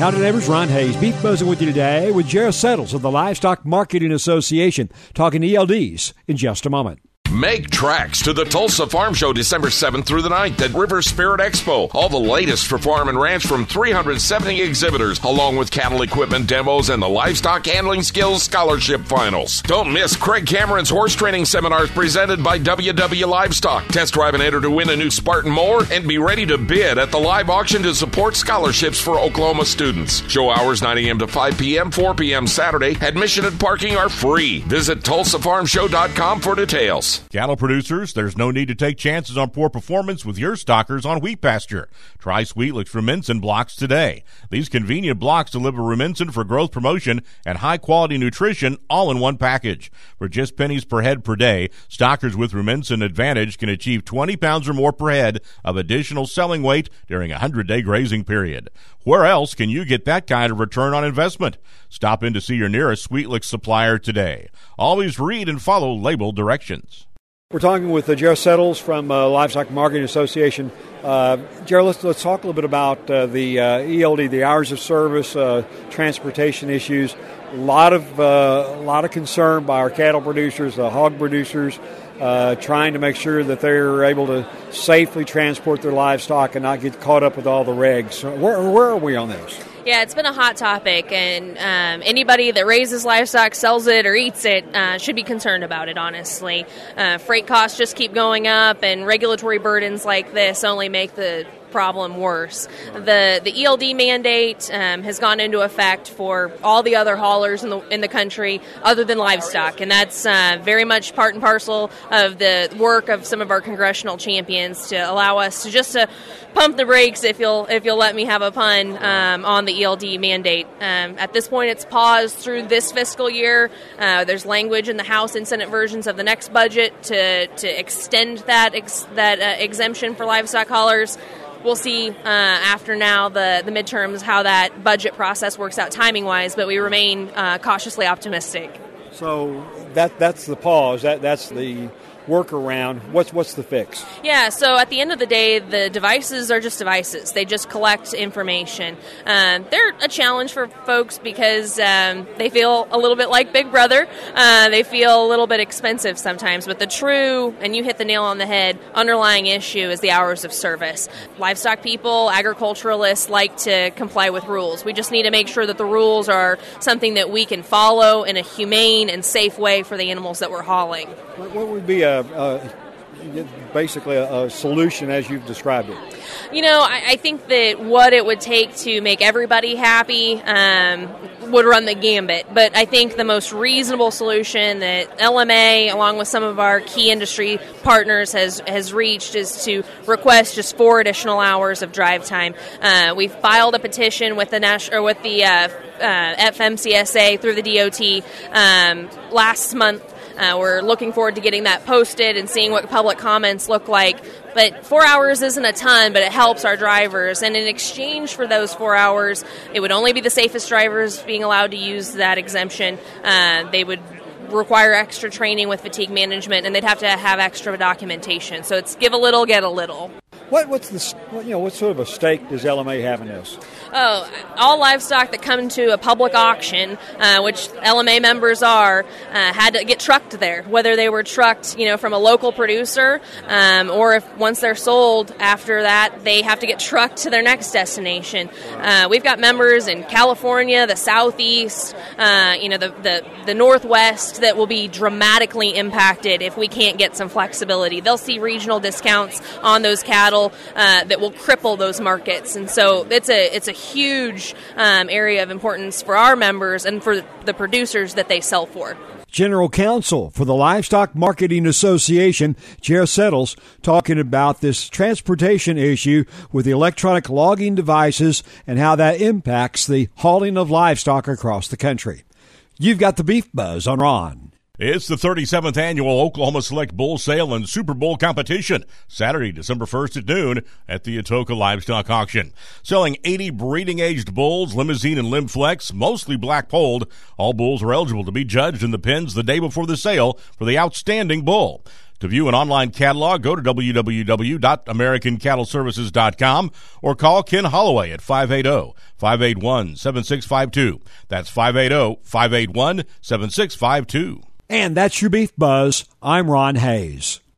Howdy neighbors, Ron Hayes, Beef Buzzing with you today with Jared Settles of the Livestock Marketing Association, talking ELDs in just a moment. Make tracks to the Tulsa Farm Show December 7th through the 9th at River Spirit Expo. All the latest for farm and ranch from 370 exhibitors, along with cattle equipment demos and the Livestock Handling Skills Scholarship Finals. Don't miss Craig Cameron's horse training seminars presented by WW Livestock. Test drive and enter to win a new Spartan mower and be ready to bid at the live auction to support scholarships for Oklahoma students. Show hours 9 a.m. to 5 p.m., 4 p.m. Saturday. Admission and parking are free. Visit TulsaFarmShow.com for details. Cattle producers, there's no need to take chances on poor performance with your stockers on wheat pasture. Try Sweetlix Rumensin blocks today. These convenient blocks deliver Rumensin for growth promotion and high-quality nutrition all in one package. For just pennies per head per day, stockers with Rumensin Advantage can achieve 20 pounds or more per head of additional selling weight during a 100-day grazing period. Where else can you get that kind of return on investment? Stop in to see your nearest Sweetlix supplier today. Always read and follow label directions. We're talking with Jared Settles from Livestock Marketing Association. Jared, let's talk a little bit about the ELD, the hours of service, transportation issues. A lot of concern by our cattle producers, the hog producers, trying to make sure that they're able to safely transport their livestock and not get caught up with all the regs. Where are we on this? Yeah, it's been a hot topic, and anybody that raises livestock, sells it, or eats it should be concerned about it, honestly. Freight costs just keep going up, and regulatory burdens like this only make the problem worse. The ELD mandate has gone into effect for all the other haulers in the country other than livestock, and that's very much part and parcel of the work of some of our congressional champions to allow us to pump the brakes, if you'll let me have a pun, on the ELD mandate. At this point, it's paused through this fiscal year. There's language in the House and Senate versions of the next budget to extend that exemption for livestock haulers. We'll see after now the midterms how that budget process works out timing-wise, but we remain cautiously optimistic. So that's the pause. That's the workaround. What's the fix? Yeah, so at the end of the day, the devices are just devices. They just collect information. They're a challenge for folks because they feel a little bit like Big Brother. They feel a little bit expensive sometimes, but the true, and you hit the nail on the head, underlying issue is the hours of service. Livestock people, agriculturalists like to comply with rules. We just need to make sure that the rules are something that we can follow in a humane and safe way for the animals that we're hauling. What would be basically a solution as you've described it? I think that what it would take to make everybody happy would run the gambit. But I think the most reasonable solution that LMA, along with some of our key industry partners, has reached is to request just 4 additional hours of drive time. We've filed a petition with the FMCSA through the DOT last month. We're looking forward to getting that posted and seeing what public comments look like. But 4 hours isn't a ton, but it helps our drivers. And in exchange for those 4 hours, it would only be the safest drivers being allowed to use that exemption. They would require extra training with fatigue management, and they'd have to have extra documentation. So it's give a little, get a little. What sort of a stake does LMA have in this? Oh, all livestock that come to a public auction, which LMA members are, had to get trucked there, whether they were trucked, from a local producer, or if once they're sold after that, they have to get trucked to their next destination. We've got members in California, the Southeast, the Northwest that will be dramatically impacted if we can't get some flexibility. They'll see regional discounts on those cattle that will cripple those markets, and so it's a huge area of importance for our members and for the producers that they sell for. General Counsel for the Livestock Marketing Association, Jared Settles, talking about this transportation issue with the electronic logging devices and how that impacts the hauling of livestock across the country. You've got the Beef Buzz on Ron. It's the 37th annual Oklahoma Select Bull Sale and Super Bowl competition, Saturday, December 1st at noon at the Atoka Livestock Auction. Selling 80 breeding-aged bulls, limousine and limb flex, mostly black-polled. All bulls are eligible to be judged in the pens the day before the sale for the outstanding bull. To view an online catalog, go to www.americancattleservices.com or call Ken Holloway at 580-581-7652. That's 580-581-7652. And that's your Beef Buzz. I'm Ron Hayes.